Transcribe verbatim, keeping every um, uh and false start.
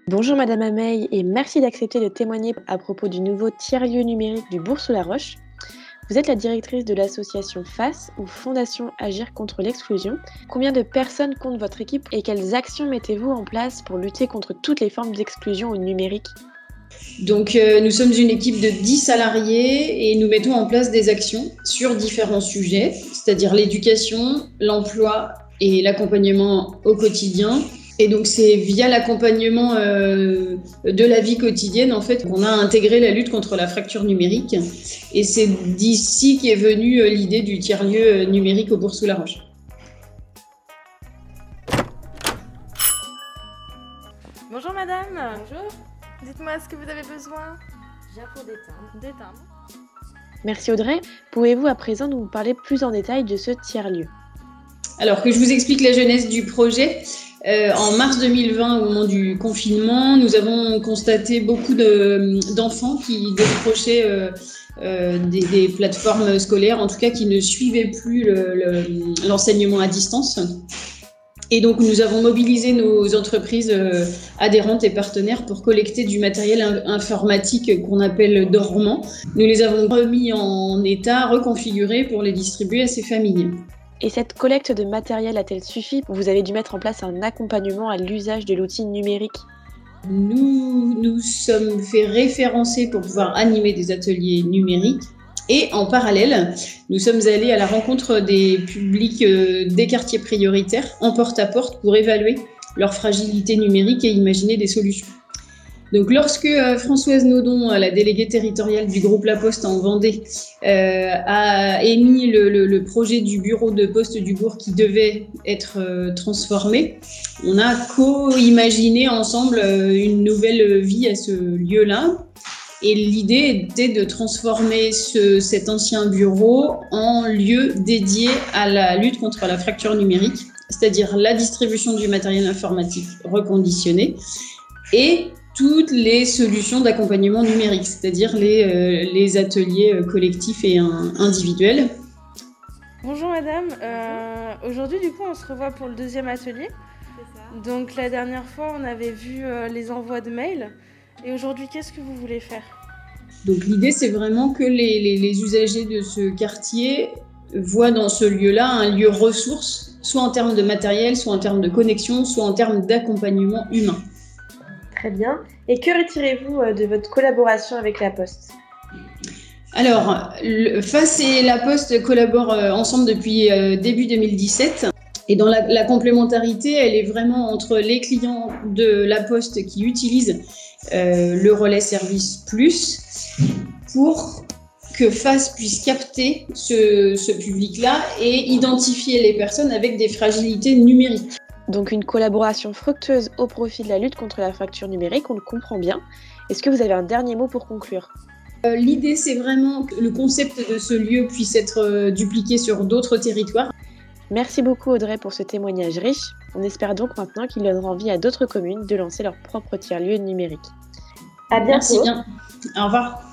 Bonjour Madame Ameille et merci d'accepter de témoigner à propos du nouveau tiers-lieu numérique du Bourg-sous-la-Roche. Vous êtes la directrice de l'association FACE ou Fondation Agir contre l'exclusion. Combien de personnes compte votre équipe et quelles actions mettez-vous en place pour lutter contre toutes les formes d'exclusion au numérique ? Donc, euh, nous sommes une équipe de dix salariés et nous mettons en place des actions sur différents sujets, c'est-à-dire l'éducation, l'emploi et l'accompagnement au quotidien. Et donc, c'est via l'accompagnement euh, de la vie quotidienne, en fait, qu'on a intégré la lutte contre la fracture numérique. Et c'est d'ici qu'est venue euh, l'idée du tiers-lieu numérique au Bourg-sous-la-Roche. Bonjour madame. Bonjour. Dites-moi, est-ce que vous avez besoin J'ai pour des timbres. Des timbres. Merci Audrey. Pouvez-vous à présent nous parler plus en détail de ce tiers-lieu ? Alors que je vous explique la genèse du projet. Euh, en mars deux mille vingt, au moment du confinement, nous avons constaté beaucoup de, d'enfants qui décrochaient euh, euh, des, des plateformes scolaires, en tout cas qui ne suivaient plus le, le, l'enseignement à distance. Et donc, nous avons mobilisé nos entreprises euh, adhérentes et partenaires pour collecter du matériel in- informatique qu'on appelle dormant. Nous les avons remis en état, reconfigurés pour les distribuer à ces familles. Et cette collecte de matériel a-t-elle suffi ? Vous avez dû mettre en place un accompagnement à l'usage de l'outil numérique ? Nous nous sommes fait référencer pour pouvoir animer des ateliers numériques. Et en parallèle, nous sommes allés à la rencontre des publics euh, des quartiers prioritaires en porte-à-porte pour évaluer leur fragilité numérique et imaginer des solutions. Donc, lorsque euh, Françoise Naudon, la déléguée territoriale du groupe La Poste en Vendée, euh, a émis le, le, le projet du bureau de poste du Bourg qui devait être euh, transformé, on a co-imaginé ensemble euh, une nouvelle vie à ce lieu-là. Et l'idée était de transformer ce, cet ancien bureau en lieu dédié à la lutte contre la fracture numérique, c'est-à-dire la distribution du matériel informatique reconditionné et toutes les solutions d'accompagnement numérique, c'est-à-dire les, euh, les ateliers collectifs et un, individuels. Bonjour madame. Euh, aujourd'hui, du coup, on se revoit pour le deuxième atelier. C'est ça. Donc, la dernière fois, on avait vu euh, les envois de mails. Et aujourd'hui, qu'est-ce que vous voulez faire ? Donc l'idée, c'est vraiment que les, les, les usagers de ce quartier voient dans ce lieu-là un lieu ressource, soit en termes de matériel, soit en termes de connexion, soit en termes d'accompagnement humain. Très bien. Et que retirez-vous de votre collaboration avec La Poste ? Alors, le, FACE et La Poste collaborent ensemble depuis euh, début deux mille dix-sept. Et dans la, la complémentarité, elle est vraiment entre les clients de La Poste qui utilisent euh, le relais service plus pour que FACE puisse capter ce, ce public-là et identifier les personnes avec des fragilités numériques. Donc une collaboration fructueuse au profit de la lutte contre la fracture numérique, on le comprend bien. Est-ce que vous avez un dernier mot pour conclure ? Euh, l'idée, c'est vraiment que le concept de ce lieu puisse être euh, dupliqué sur d'autres territoires. Merci beaucoup Audrey pour ce témoignage riche. On espère donc maintenant qu'il donnera envie à d'autres communes de lancer leur propre tiers-lieu numérique. À bientôt. Merci bien. Au revoir.